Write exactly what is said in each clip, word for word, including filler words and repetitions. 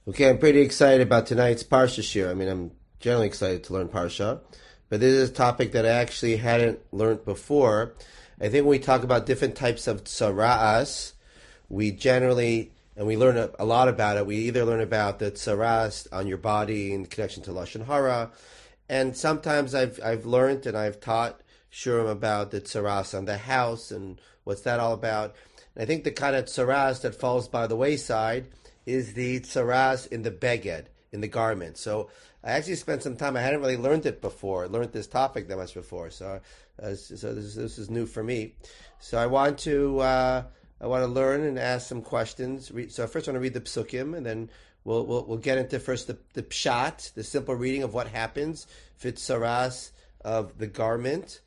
Okay, I'm pretty excited about tonight's Parsha shir. I mean, I'm generally excited to learn Parsha, but this is a topic that I actually hadn't learned before. I think when we talk about different types of tzara'as, we generally, and we learn a, a lot about it, we either learn about the tzara'as on your body in connection to Lashon Hara, and sometimes I've I've learned and I've taught shurim about the tzara'as on the house and what's that all about. And I think the kind of tzara'as that falls by the wayside is the tsaras in the beged, in the garment. So I actually spent some time, I hadn't really learned it before, learned this topic that much before, so uh, so this, this is new for me. So I want to uh, I want to learn and ask some questions. So first I want to read the psukim, and then we'll we'll, we'll get into first the, the pshat, the simple reading of what happens for tsaras of the garment,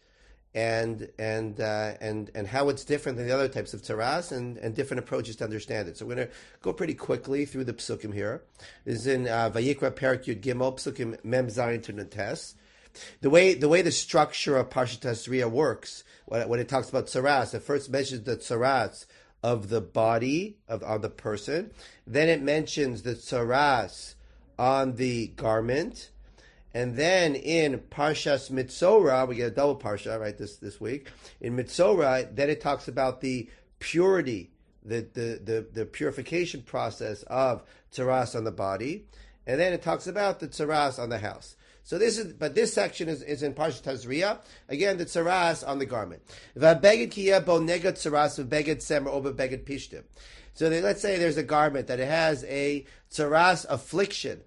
and and uh, and and how it's different than the other types of taras, and, and different approaches to understand it. So we're going to go pretty quickly through the psukim here. This is in uh, Vayikra Perak Yud Gimel, psukim Mem Zayin to Netes. The way the way the structure of Parshat Tazria works, when, when it talks about tsaras, it first mentions the tsaras of the body of on the person, then it mentions the tsaras on the garment. And then in Parshas Mitzorah, we get a double Parsha, right, this, this week. In Mitzorah, then it talks about the purity, the, the, the, the purification process of tzaras on the body. And then it talks about the tzaras on the house. So this is, but this section is, is in Parshat Tazria. Again, the tzaras on the garment. V'abeged kiyeh bo neged tzaras v'beged semer o v'beged pishtim. So then, let's say there's a garment that it has a tzaras affliction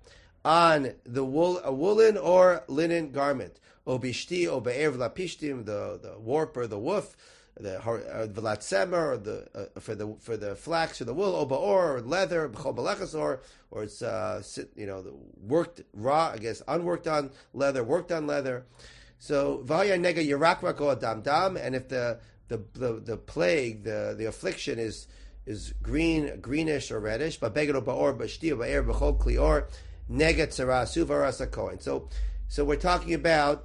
on the wool, a woolen or linen garment, obishti, obe'er v'lapishtim, the the warp or the woof, the v'latsemer, or the uh, for the for the flax or the wool, obe'or, or leather, b'chol b'lechas, or or it's uh, you know the worked raw, I guess unworked on leather, worked on leather. So v'haya nega yirak rak o adam dam, and if the the the, the plague, the the affliction is is green, greenish or reddish, but beged obe'or, b'shti, obe'er, b'chol klior. Negat tzara suvaras kohen. So, so we're talking about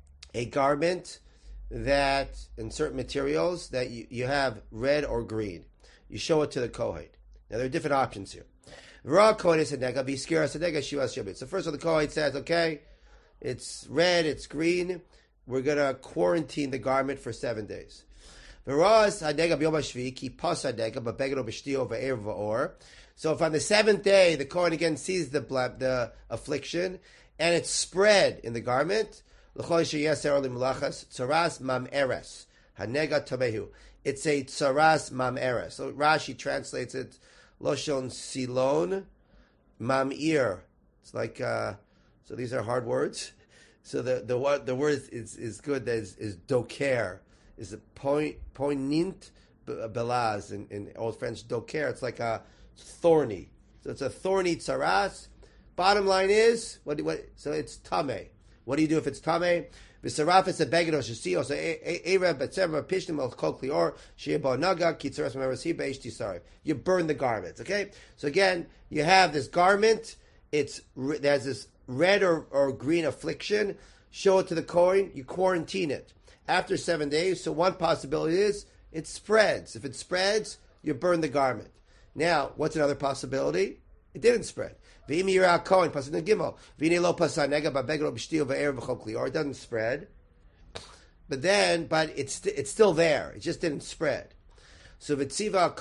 a garment that, in certain materials, that you, you have red or green. You show it to the kohen. Now there are different options here. Raw kohen is a nega, biskira is a nega, shivas shibit. So first of all, the kohen says, okay, it's red, it's green. We're gonna quarantine the garment for seven days. V'ras hadega b'yom hashvi ki pas hadega b'beged b'shtio v'er v'or. So if on the seventh day the Kohen again sees the the affliction and it's spread in the garment, tzaras mam eres hanega tamehu. It's a tzaras mam eres. So Rashi translates it loshon silon mamir. It's like uh, so these are hard words. So the the the word is is good. Is is doker. Is a point poignant belaz in, in Old French doker. It's like a thorny. So it's a thorny tzaras. Bottom line is, what, what, so it's tameh. What do you do if it's tameh? V'saraf is a beged or shasi, so erev betzeva pishtim al kol klior sheba naga ki tzaras merasi beish tisarif. You burn the garments. Okay. So again, you have this garment. It's there's this red or, or green affliction. Show it to the Kohen. You quarantine it after seven days. So one possibility is it spreads. If it spreads, you burn the garment. Now, what's another possibility? It didn't spread. Or it doesn't spread. But then, but it's it's still there. It just didn't spread. So the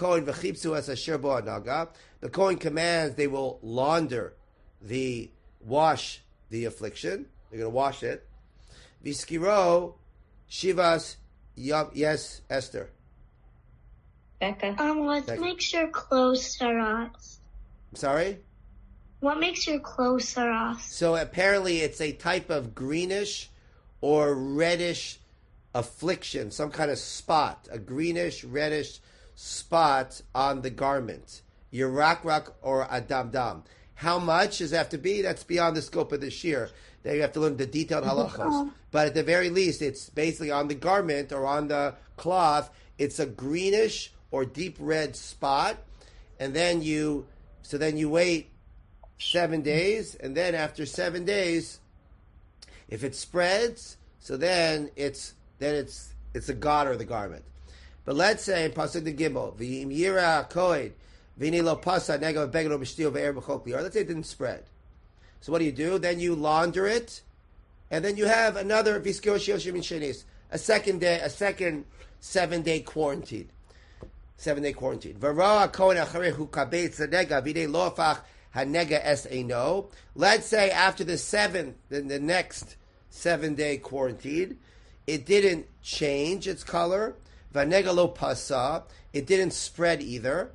Kohen commands they will launder the wash the affliction. They're going to wash it. Viskiro shivas yes, Esther. Becca. Um, what Becca. makes your clothes tzaras? Sorry? What makes your clothes tzaras? So apparently it's a type of greenish or reddish affliction, some kind of spot, a greenish, reddish spot on the garment. Yirak rak or adam dam. How much does it have to be? That's beyond the scope of the shear. There you have to learn the detailed halachos. But at the very least, it's basically on the garment or on the cloth, it's a greenish or deep red spot, and then you, so then you wait seven days, and then after seven days, if it spreads, so then it's then it's it's a god or the garment. But let's say in pasuk the gimel, v'im yira kohen V'nei lo pasa nega beged b'shtio ve'er b'chol kli. Or let's say it didn't spread. So what do you do? Then you launder it, and then you have another v'skio she'oshim min shenis, a second day, a second seven day quarantine. Seven day quarantine. V'ra kohen acharehu kabetz nega v'nei lo afach hanega es eino. Let's say after the seventh, then the next seven day quarantine, it didn't change its color. Vanega lo pasa. It didn't spread either.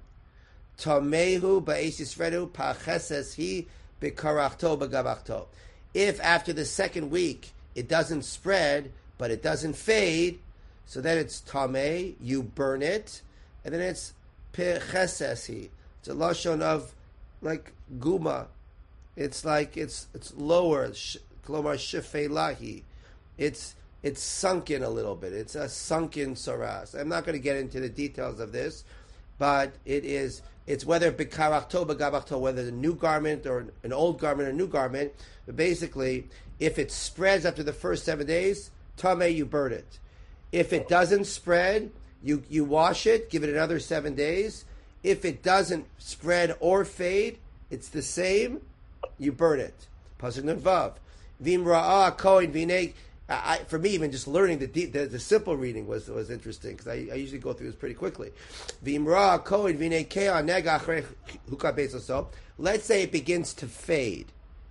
Tamehu ba'esisredu pacheses hi bekarachto begavachto. If after the second week it doesn't spread, but it doesn't fade, so then it's tameh, you burn it, and then it's pecheses hi. It's a lashon of like guma. It's like it's it's lower. Klomar shefelahi. It's it's sunken a little bit. It's a sunken saras. I'm not going to get into the details of this, but it is. It's whether bekarachto begavachto, whether the new garment or an old garment or a new garment. But basically, if it spreads after the first seven days, tameh, you burn it. If it doesn't spread, you you wash it, give it another seven days. If it doesn't spread or fade, it's the same. You burn it. Pasuk Nun Vav. Vim ra'ah kohen v'nei. I, for me, even just learning the deep, the, the simple reading was was interesting because I, I usually go through this pretty quickly. V'imra kohen v'nei kea nega achrei hukah beitzoso. Let's say it begins to fade.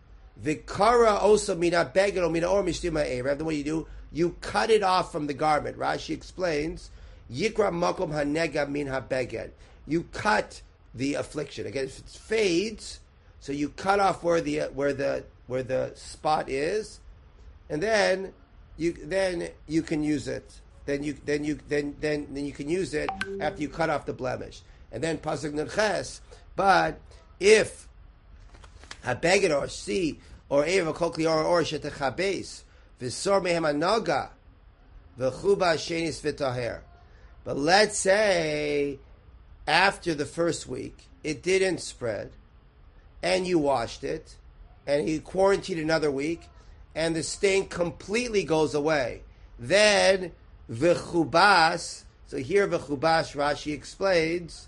V'kara osa mina beged o mina or mishtima erev. Then what you do, you cut it off from the garment. Rashi explains, yikra makom hanega min habeged. You cut the affliction. Again, if it fades, so you cut off where the where the where the spot is, and then. You then you can use it. Then you then you then then then you can use it after you cut off the blemish. And then pasuk nunches. But if habeged or si or eva kokli or or shetachabes v'sor mehem anaga v'chuba shenis v'taher. But let's say after the first week it didn't spread, and you washed it, and you quarantined another week. And the stain completely goes away. Then v'chubas. So here v'chubas, Rashi explains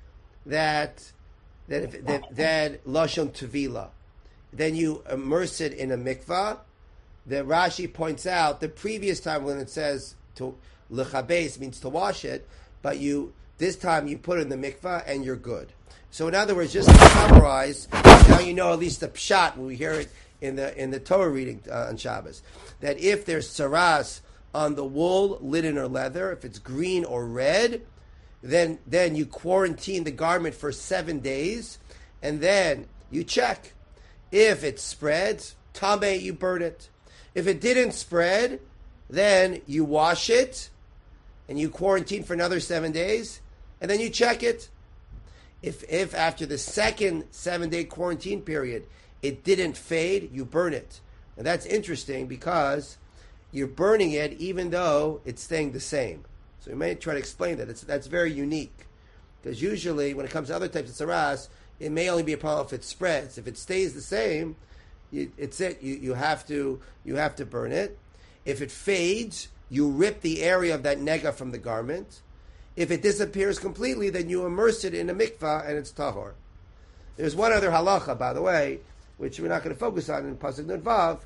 that that if, that, that lashon tevila. Then you immerse it in a mikvah. That Rashi points out the previous time when it says to lechabes means to wash it, but you this time you put it in the mikvah and you're good. So in other words, just to summarize, now you know at least the pshat when we hear it. In the in the Torah reading uh, on Shabbos, that if there's saras on the wool, linen, or leather, if it's green or red, then then you quarantine the garment for seven days, and then you check. If it spreads, tameh, you burn it. If it didn't spread, then you wash it, and you quarantine for another seven days, and then you check it. If if after the second seven day quarantine period, it didn't fade, you burn it. And that's interesting because you're burning it even though it's staying the same. So we may try to explain that. It's, that's very unique. Because usually when it comes to other types of saras, it may only be a problem if it spreads. If it stays the same, you, it's it. You, you have to you have to burn it. If it fades, you rip the area of that nega from the garment. If it disappears completely, then you immerse it in a mikvah and it's tahor. There's one other halacha, by the way, which we're not going to focus on in pasuk Nun Vav,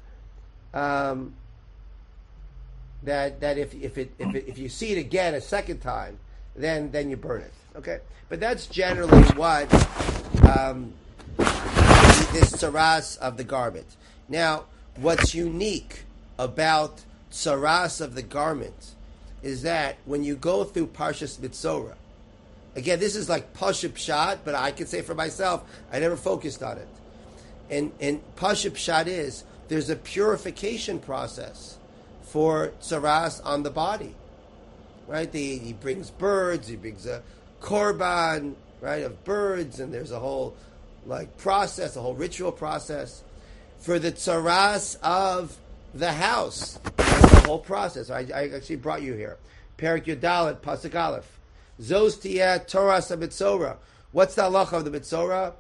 um, that that if if it, if it, if you see it again a second time, then then you burn it. Okay, but that's generally what um, this saras of the garment. Now, what's unique about saras of the garment is that when you go through Parshas Mitzorah, again, this is like Pashup Pshat, but I can say for myself, I never focused on it. And, and Pashup Pshat is, there's a purification process for tsaras on the body. Right? The, he brings birds, he brings a korban, right, of birds, and there's a whole like process, a whole ritual process. For the tsaras of the house, that's the whole process. I, I actually brought you here. Perik Yudalet, Pasuk Aleph. Zos tiyeh Torah Mitzorah. What's the halacha of the Mitzorah?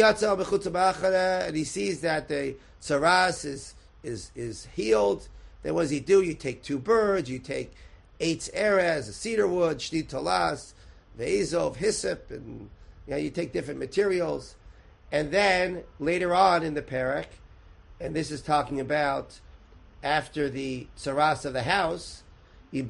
And he sees that the tsaras is is is healed. Then what does he do? You take two birds, you take eitz erez, a cedar wood, shnit tolas, ve'ezov, hyssop, and You know, you take different materials, and then later on in the parak, and this is talking about after the tsaras of the house, if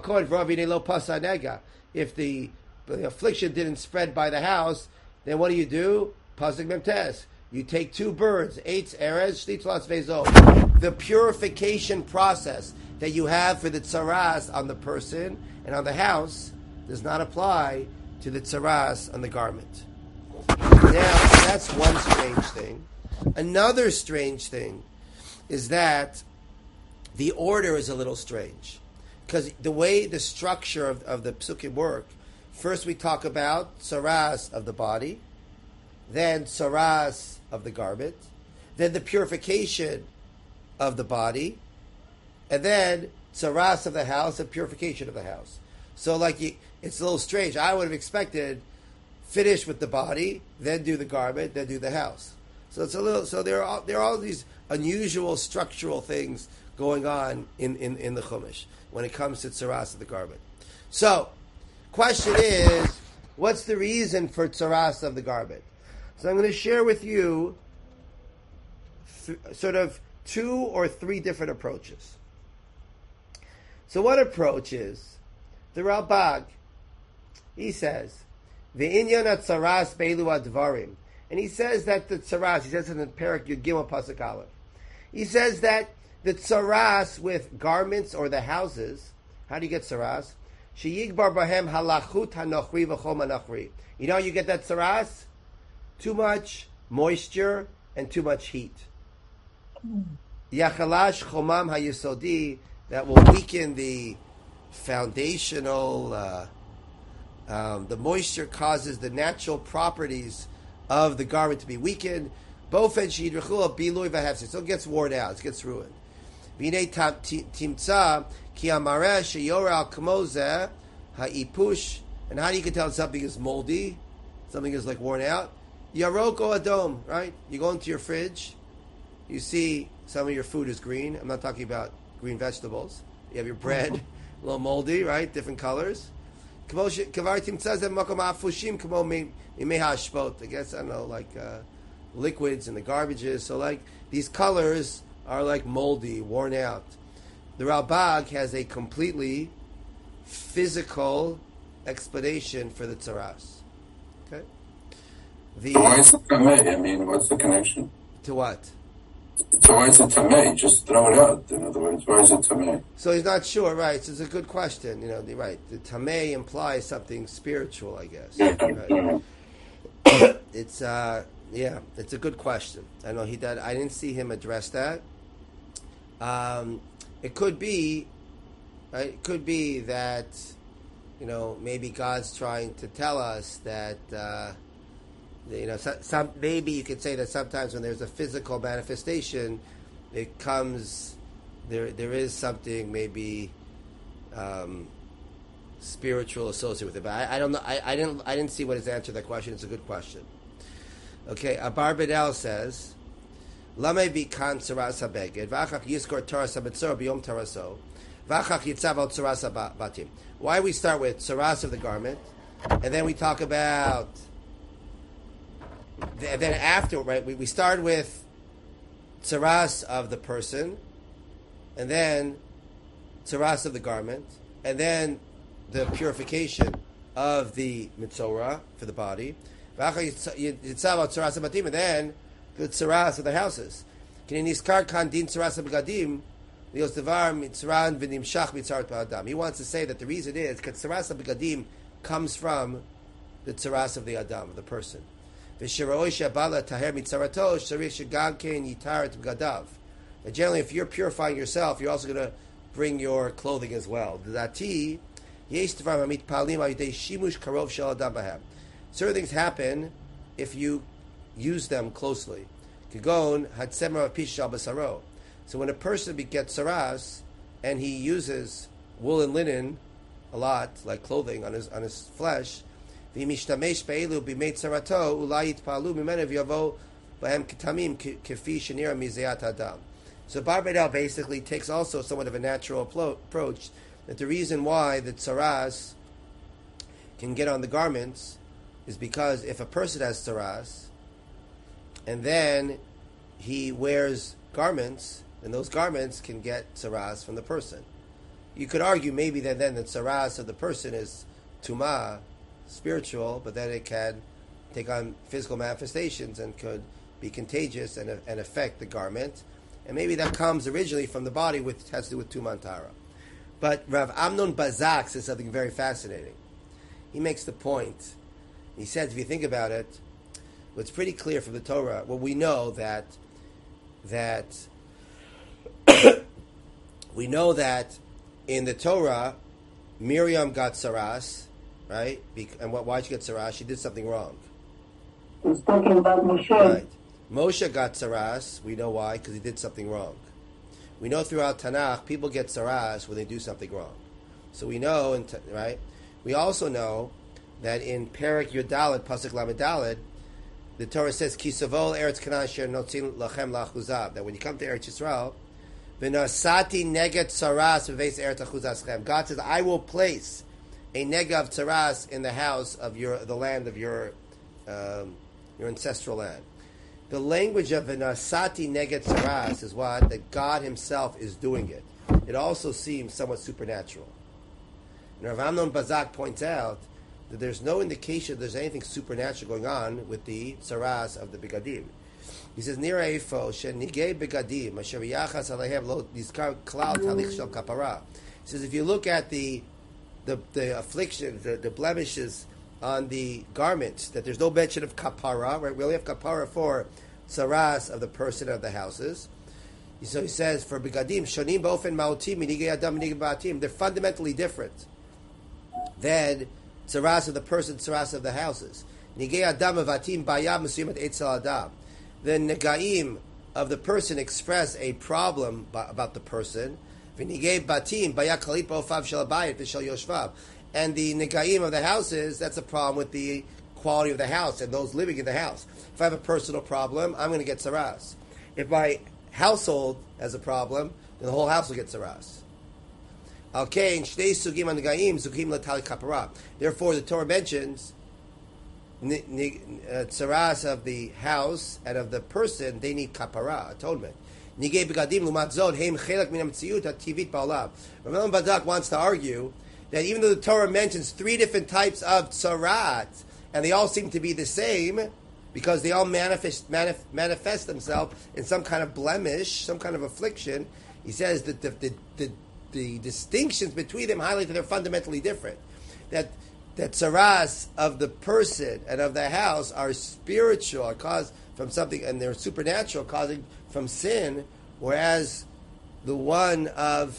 the, the affliction didn't spread by the house, then what do you do? Pasuk memtes. You take two birds, eitz erez, shlitzlas vezo. The purification process that you have for the tsaras on the person and on the house does not apply to the tsaras on the garment. Now, that's one strange thing. Another strange thing is that the order is a little strange. Because the way the structure of, of the psukim work, first we talk about tsaras of the body, then tsaras of the garment, then the purification of the body, and then tsaras of the house and purification of the house. So like you, it's a little strange. I would have expected finish with the body, then do the garment, then do the house. So it's a little. So there are there are all these unusual structural things going on in, in, in the Chumash when it comes to tsaras of the garment. So, question is, what's the reason for tsaras of the garment? So I'm going to share with you th- sort of two or three different approaches. So one approach is the Ralbag. He says, "Ve'inyan tsaras be'elu advarim," and he says that the tsaras. He says in the parak Yud Gimel Pasuk Aleph. He says that the tsaras with garments or the houses. How do you get tsaras? Sheyigbar bahem halachut hanochri v'chom hanochri. You know how you get that tsaras? Too much moisture and too much heat. Yachalash chomam hayesodi, that will weaken the foundational. Uh, um, the moisture causes the natural properties of the garment to be weakened. Bofen sheyidrechul bilui v'hefsed. So it gets worn out. It gets ruined. V'nei timtza ki amareh sheyora al kmozeh ha'ipush. And how do you can tell something is moldy? Something is like worn out. Yaroko adom, right? You go into your fridge, you see some of your food is green. I'm not talking about green vegetables. You have your bread, a little moldy, right? Different colors. I guess, I don't know, like uh, liquids and the garbages. So like these colors are like moldy, worn out. The Ralbag has a completely physical explanation for the tsaras. Okay? The, so why is it tamei? I mean, what's the connection? To what? So why is it tamei? Just throw it out. In other words, why is it tamei? So he's not sure, right? So it's a good question. You know, the, right? The tamei implies something spiritual, I guess. Yeah. Right? It's uh, yeah, it's a good question. I know he did. I didn't see him address that. Um, it could be, right? It could be that, you know, maybe God's trying to tell us that. Uh, You know, some, some maybe you could say that sometimes when there's a physical manifestation, it comes there. There is something maybe um, spiritual associated with it, but I, I don't know. I, I didn't. I didn't see what his answer to that question. It's a good question. Okay, Abar Bedel says, "Lamei bikan tzaras habeged v'achach yiskor tzaras habetzor biyom taraso v'achach yitzav al tzaras habatim." Why we start with tzaras of the garment, and then we talk about. Then after, right, we, we start with tsaras of the person, and then tsaras of the garment, and then the purification of the mitzorah for the body, and then the tsaras of the houses. He wants to say that the reason is because tsaras of comes from the tsaras of the adam, of the person. And generally, if you're purifying yourself, you're also going to bring your clothing as well. Certain things happen if you use them closely. So when a person gets saras and he uses wool and linen a lot, like clothing on his on his flesh, so Bar Bedel basically takes also somewhat of a natural approach that the reason why the tsaras can get on the garments is because if a person has tsaras, and then he wears garments, and those garments can get tsaras from the person. You could argue maybe that then the tsaras of the person is tumah, spiritual, but then it can take on physical manifestations and could be contagious and, and affect the garment. And maybe that comes originally from the body, which has to do with tumah and tara. But Rav Amnon Bazak says something very fascinating. He makes the point. He says, if you think about it, what's pretty clear from the Torah, well, we know that that we know that in the Torah, Miriam got saras, right? And what, why did she get saras? She did something wrong. He's talking about Moshe. Right. Moshe got saras. We know why, because he did something wrong. We know throughout Tanakh, people get saras when they do something wrong. So we know, in, right? We also know that in Perek Yudalad, Pasuk Lamedalad, the Torah says, "Ki savol Eretz Canaan sher notzin lachem lachuzab." That when you come to Eretz Yisrael, v'nasati neget saras v'veis Eretz achuzazchem. God says, "I will place a negav saras in the house of your, the land of your, um, your ancestral land." The language of v'nasati neget saras is what that God Himself is doing it. It also seems somewhat supernatural. And Rav Amnon Bazak points out that there's no indication there's anything supernatural going on with the saras of the begadim. He says, "Nira efo shenigei begadim asher yachas alehem lo nizkar klal talich shel kapara." He says, if you look at the the, the afflictions, the, the blemishes on the garments, that there's no mention of kapara, right? We only have kapara for saras of the person of the houses. So he says, for begadim shonim ba'ofen ma'otim minigei adam minigei ba'atim, they're fundamentally different than tsaras of the person, tsaras of the houses. Nigei adam avatim bayam mesuyim et etzel adam. The negaim of the person express a problem about the person. V'nigei batim bayah kalit ba'ofav shel habayit v'shel yoshvav. And the negaim of the houses, that's a problem with the quality of the house and those living in the house. If I have a personal problem, I'm going to get tsaras. If my household has a problem, then the whole house will get tsaras. Okay, therefore, the Torah mentions tsaras of the house and of the person. They need kapara, atonement. Rav Badak wants to argue that even though the Torah mentions three different types of tsarat, and they all seem to be the same, because they all manifest manif- manifest themselves in some kind of blemish, some kind of affliction, he says that the, the, the The distinctions between them highlight that they're fundamentally different. That that tsaras of the person and of the house are spiritual, are caused from something, and they're supernatural, causing from sin. Whereas the one of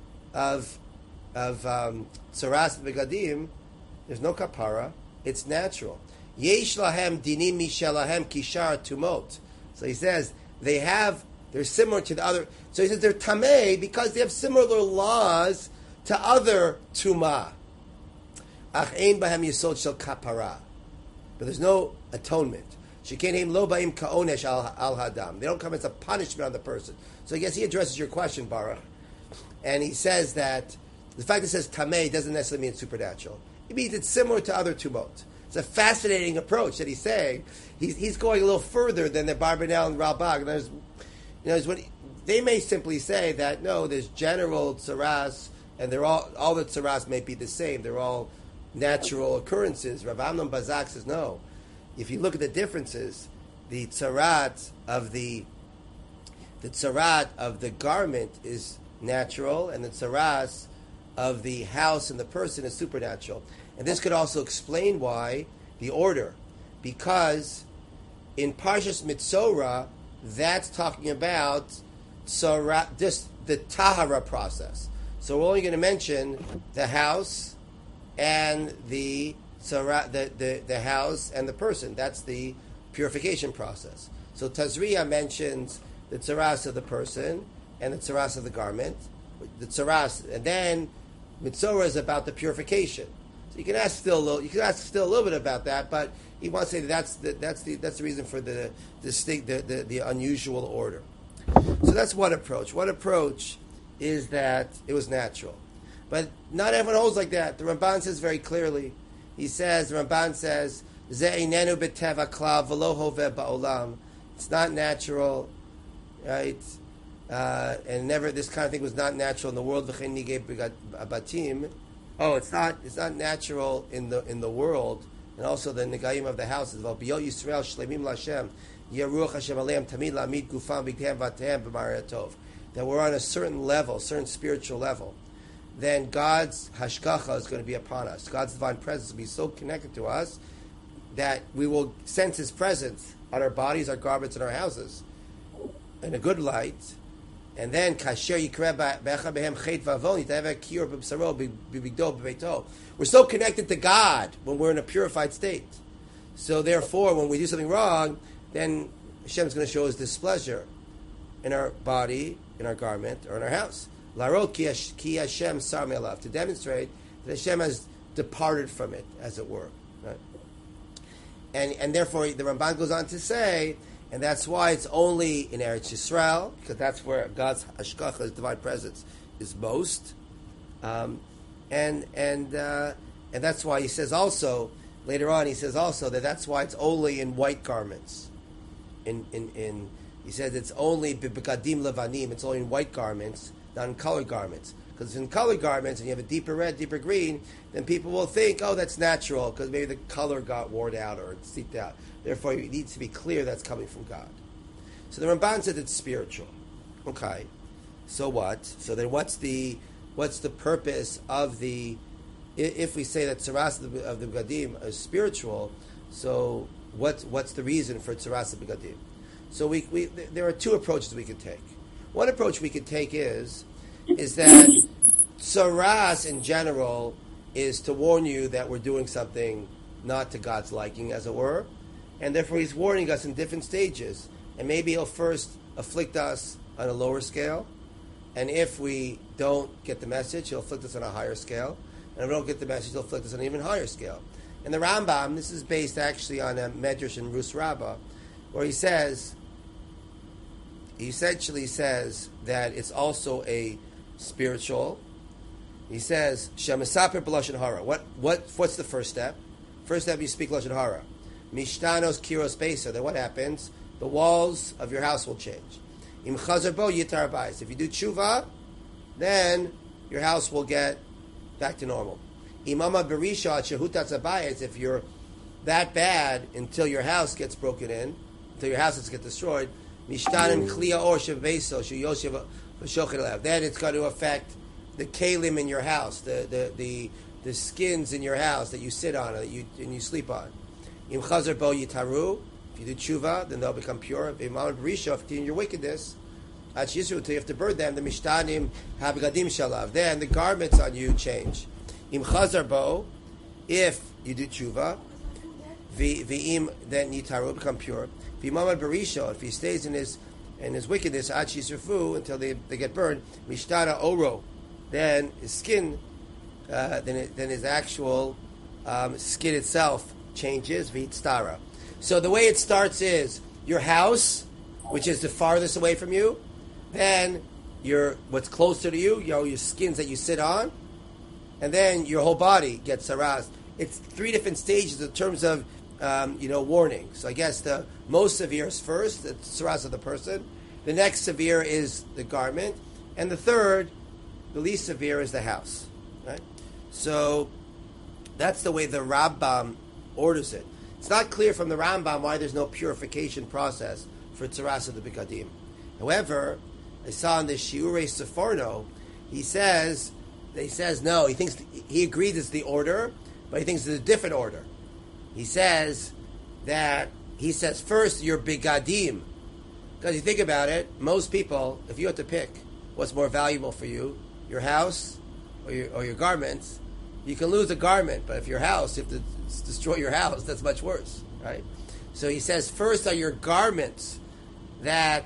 of of um, tsaras begadim, there's no kapara; it's natural. Yesh lahem dinim mishelahem kishar tumot. So he says they have. They're similar to the other. So he says they're tamei because they have similar laws to other tumah. Ach ein bahem yisod shel kapara. But there's no atonement. Shekenim lo ba'im ka'onesh al hadam. They don't come as a punishment on the person. So I guess he addresses your question, Baruch. And he says that the fact that it says tamei doesn't necessarily mean it's supernatural. It means it's similar to other tumot. It's a fascinating approach that he's saying. He's, he's going a little further than the Barbanel and Ralbag. And there's You know, what they may simply say that no, there's general tsaras, and they're all all the tsaras may be the same. They're all natural occurrences. Rav Amnon Bazak says no. If you look at the differences, the tsarat of the the tsarat of the garment is natural, and the tsaras of the house and the person is supernatural. And this could also explain why the order, because in Parshas Mitzorah, that's talking about tzara, just the tahara process. So we're only going to mention the house and the tzara, the, the, the house and the person. That's the purification process. So Tazria mentions the tzaras of the person and the tzaras of the garment. The tzaras, and then Mitzorah is about the purification. So you can ask still a little. You can ask still a little bit about that, but he wants to say that that's the, that's the that's the reason for the distinct the, the, the unusual order. So that's one approach. One approach is that it was natural, but not everyone holds like that. The Ramban says very clearly. He says the Ramban says Ze'inenu b'teva klal v'lo hoveh ba'olam. It's not natural, right? Uh, and never this kind of thing was not natural in the world. V'chein nigei batim. Oh, it's not. It's not natural in the in the world, and also the negaim of the houses. V'biyot Yisrael shleimim l'Hashem yeruach Hashem aleim tamid la'amid gufam b'gtem v'atem b'mareh tov. That we're on a certain level, certain spiritual level. Then God's hashgacha is going to be upon us. God's divine presence will be so connected to us that we will sense His presence on our bodies, our garments, and our houses in a good light. And then kasher yikra becha behem chet vavon yitaveh kior b'bsaro b'bigdo b'beito. We're so connected to God when we're in a purified state. So therefore, when we do something wrong, then Hashem's going to show His displeasure in our body, in our garment, or in our house. Larot ki Hashem sar me'alav, to demonstrate that Hashem has departed from it, as it were. Right? And and therefore, the Ramban goes on to say, and that's why it's only in Eretz Yisrael, because that's where God's hashgacha, His divine presence, is most. Um, and and uh, and that's why he says also later on. He says also that that's why it's only in white garments. In in in he says it's only b'bekadim levanim. It's only in white garments, not in colored garments. Because in colored garments, and you have a deeper red, deeper green, then people will think, oh, that's natural, because maybe the color got worn out or seeped out. Therefore, it needs to be clear that's coming from God. So the Ramban said it's spiritual. Okay, so what? So then, what's the what's the purpose of the? If we say that tzaras of the, of the begadim is spiritual, so what's what's the reason for tzaras of begadim? So we, we there are two approaches we could take. One approach we could take is is that tzaras in general is to warn you that we're doing something not to God's liking, as it were, and therefore He's warning us in different stages. And maybe He'll first afflict us on a lower scale, and if we don't get the message, He'll afflict us on a higher scale, and if we don't get the message, He'll afflict us on an even higher scale. And the Rambam, this is based actually on a Medrash in Rus Rabbah, where he says, he essentially says that it's also a spiritual. He says, Shemasaper b'lashon hara. What what what's the first step? First step, you speak lashon hara. Mishtanos kiros beisa. Then what happens? The walls of your house will change. Im chazer bo yitar bayis. If you do tshuva, then your house will get back to normal. Imama berisha shehutat zabayis. If you're that bad until your house gets broken in, until your houses get destroyed, mishtanim kliya or shebeso sheyoshev v'shochet elav. Then it's going to affect the kalim in your house, the, the the the skins in your house that you sit on that you and you sleep on. Im chazer bo yitaru. If you do tshuva, then they'll become pure. If imam berisha, if you do your wickedness, at yisru, until you have to burn them, the mishtanim habegadim shalav. Then the garments on you change. Im chazer bo, if you do tshuva, v'im then yitaru, become pure. V'imam berisha, if he stays in his in his wickedness, at yisrufu, until they they get burned, mishtana oro, then his skin, uh, then it, then his actual um, skin itself changes. V'itstara. So the way it starts is your house, which is the farthest away from you, then your what's closer to you, you know, your skins that you sit on, and then your whole body gets harassed. It's three different stages in terms of um, you know warning. So I guess the most severe is first, the saras of the person. The next severe is the garment, and the third, the least severe, is the house. Right? So that's the way the Rambam orders it. It's not clear from the Rambam why there's no purification process for tzaras of the begadim. However, I saw in the Shiurei Seforno, he says, he says no. He thinks he agrees it's the order, but he thinks it's a different order. He says that he says first your begadim, because you think about it, most people, if you had to pick what's more valuable for you, your house or your, or your garments, you can lose a garment, but if your house, you have to destroy your house, that's much worse, right? So he says, first are your garments that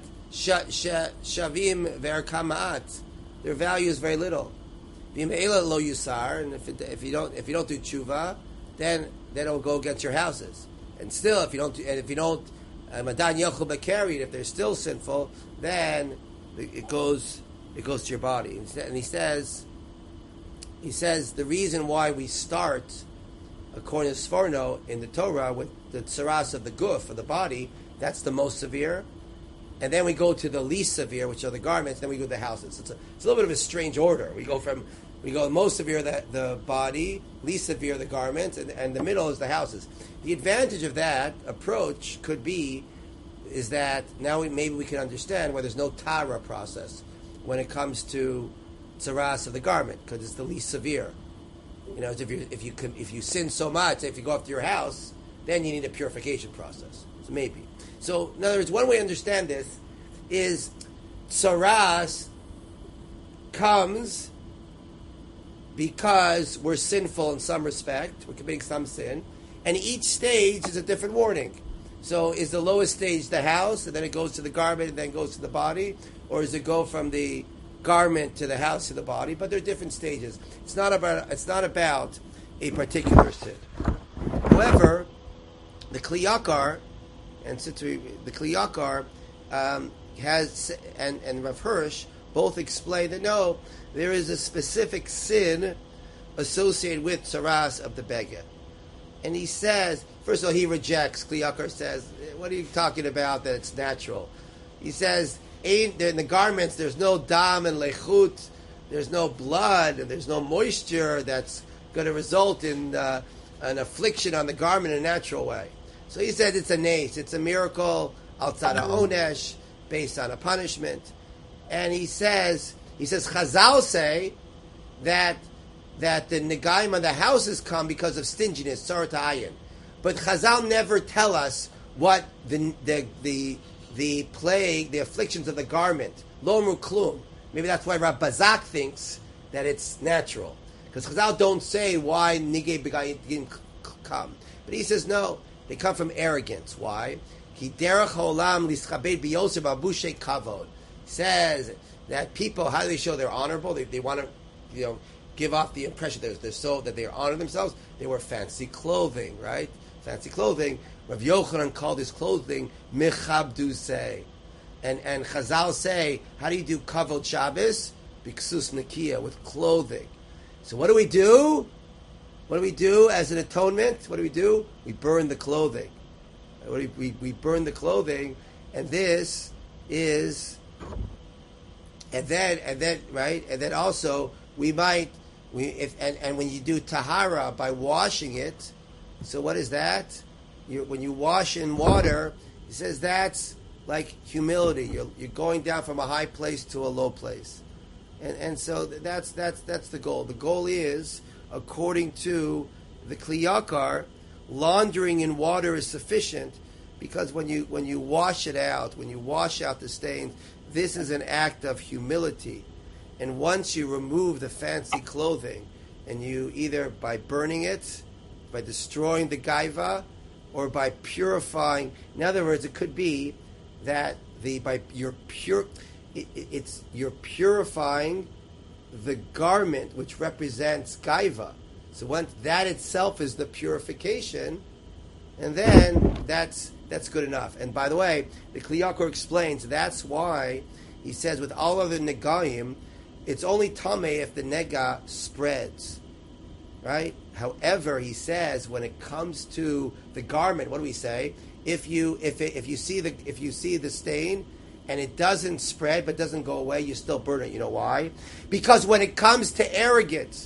shavim ve'erkamaat, their value is very little. V'im'ela lo yusar, and if, it, if you don't if you don't do tshuva, then then it'll go against your houses. And still, if you don't, and if you don't, madan yochel b'karried, if they're still sinful, then it goes it goes to your body. And he says. He says the reason why we start according to Sforno in the Torah, with the tsaras of the guf, of the body, that's the most severe. And then we go to the least severe, which are the garments, then we go to the houses. It's a, it's a little bit of a strange order. We go from, we go most severe the, the body, least severe the garments, and, and the middle is the houses. The advantage of that approach could be, is that now we, maybe we can understand why there's no tara process when it comes to tsaras of the garment, because it's the least severe. You know, if you if you can, if you sin so much, if you go up to your house, then you need a purification process. So maybe. So in other words, one way to understand this is tsaras comes because we're sinful in some respect, we're committing some sin, and each stage is a different warning. So is the lowest stage the house, and then it goes to the garment, and then goes to the body, or does it go from the garment to the house to the body? But there are different stages. It's not about it's not about a particular sin. However, the Kli Yakar, and since we, the Kli Yakar um, has and and Rav Hirsch both explain that no, there is a specific sin associated with tsaras of the beged. And he says, first of all, he rejects. Kli Yakar says, "What are you talking about? That it's natural?" He says, "In the garments, there's no dam and lechut, there's no blood, and there's no moisture that's going to result in uh, an affliction on the garment in a natural way." So he said it's a nace, it's a miracle outside of onesh, based on a punishment. And he says, he says, Chazal say that that the negaim on the houses come because of stinginess, tzar ta'ayin. But Chazal never tell us what the the the the plague, the afflictions of the garment, lo amru klum. Maybe that's why Rav Bazak thinks that it's natural, because Chazal don't say why nigei begayim didn't come. But he says no. They come from arrogance. Why? He derech olam lischabed biyosef abushe kavod. Says that people, how do they show they're honorable? They, they want to, you know, give off the impression that they're so that they honor themselves. They wear fancy clothing, right? Fancy clothing. Rav Yochanan called his clothing mechabdu say, and and Chazal say, how do you do kavod Shabbos? Biksus nekia, with clothing. So what do we do? What do we do as an atonement? What do we do? We burn the clothing. What do we, we, we burn the clothing, and this is, and then and then right, and then also we might we if and, and when you do tahara by washing it, so what is that? You, when you wash in water, he says that's like humility. You're you're going down from a high place to a low place, and and so that's that's that's the goal. The goal is, according to the Kli Yakar, laundering in water is sufficient, because when you when you wash it out, when you wash out the stains, this is an act of humility. And once you remove the fancy clothing, and you either by burning it, by destroying the gaiva, or by purifying, in other words, it could be that the by you're pure, it, it's you're purifying the garment, which represents gaiva. So once that itself is the purification, and then that's that's good enough. And by the way, the Kli Yakar explains that's why he says with all other negaim, it's only tameh if the nega spreads, right? However, he says when it comes to the garment, what do we say? If you if it, if you see the if you see the stain, and it doesn't spread but doesn't go away, you still burn it. You know why? Because when it comes to arrogance,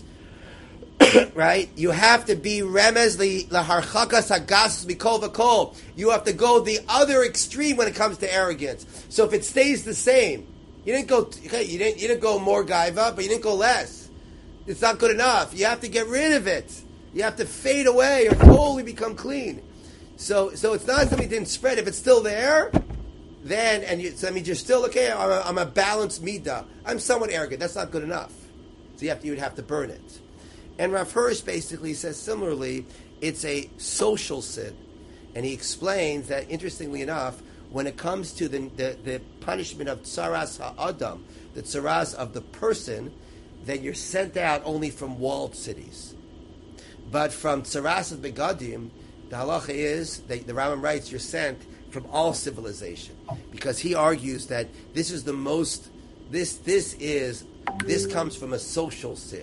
right, you have to be remez laharchakas hagas mikol v'kol. You have to go the other extreme when it comes to arrogance. So if it stays the same, you didn't go. Okay, you didn't. You didn't go more gaiva, but you didn't go less. It's not good enough. You have to get rid of it. You have to fade away or totally become clean. So, so it's not something that didn't spread. If it's still there, then, and you, so that means you're still, okay, I'm a, I'm a balanced midah. I'm somewhat arrogant. That's not good enough. So you have to, you would have to burn it. And Rav Hirsch basically says similarly, it's a social sin. And he explains that, interestingly enough, when it comes to the, the, the punishment of tsaras ha'adam, the tsaras of the person, then you're sent out only from walled cities. But from tsaras of begadim, the halacha is, the, the Rambam writes, you're sent from all civilization, because he argues that this is the most, this this is, this comes from a social sin.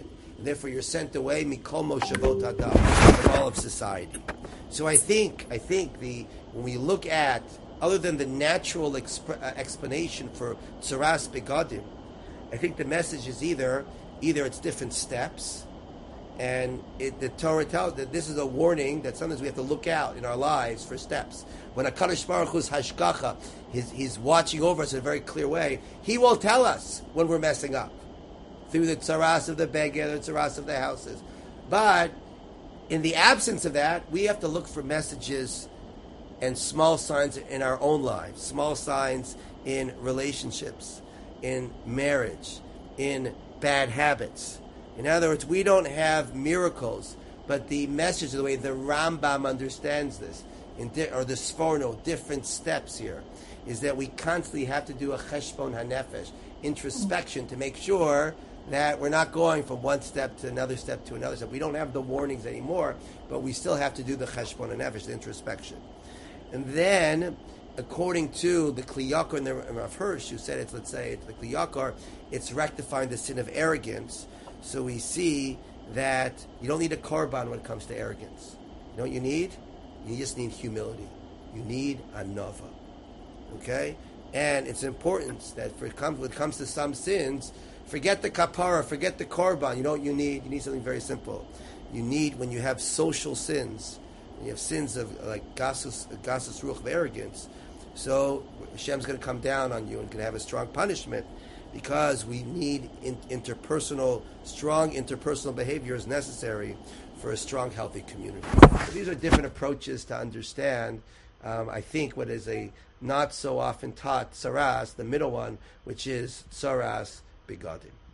And therefore, you're sent away mikol moshavot adam, from all of society. So I think, I think the when we look at, other than the natural exp- uh, explanation for tzaras begadim, I think the message is either either it's different steps, and it, the Torah tells that this is a warning that sometimes we have to look out in our lives for steps. When HaKadosh Baruch Hu's hashgacha, he's, he's watching over us in a very clear way, He will tell us when we're messing up through the tzaras of the beged, the tzaras of the houses. But in the absence of that, we have to look for messages and small signs in our own lives, small signs in relationships, in marriage, in bad habits. In other words, we don't have miracles, but the message, the way the Rambam understands this, in di- or the Sforno, different steps here, is that we constantly have to do a cheshbon hanefesh, introspection, to make sure that we're not going from one step to another step to another step. We don't have the warnings anymore, but we still have to do the cheshbon hanefesh, the introspection. And then, according to the Kli Yakar and the Rav Hirsch, who said it's, let's say, it's the Kli Yakar, it's rectifying the sin of arrogance. So we see that you don't need a korban when it comes to arrogance. You know what you need? You just need humility. You need anova. Okay? And it's important that for it comes, when it comes to some sins, forget the kapara, forget the korban. You know what you need? You need something very simple. You need, when you have social sins, you have sins of like gasus, gasus ruach of arrogance. So Hashem's going to come down on you and can have a strong punishment, because we need in, interpersonal, strong interpersonal behavior is necessary for a strong, healthy community. So these are different approaches to understand, um, I think, what is a not so often taught tzaras, the middle one, which is tzaras begadim.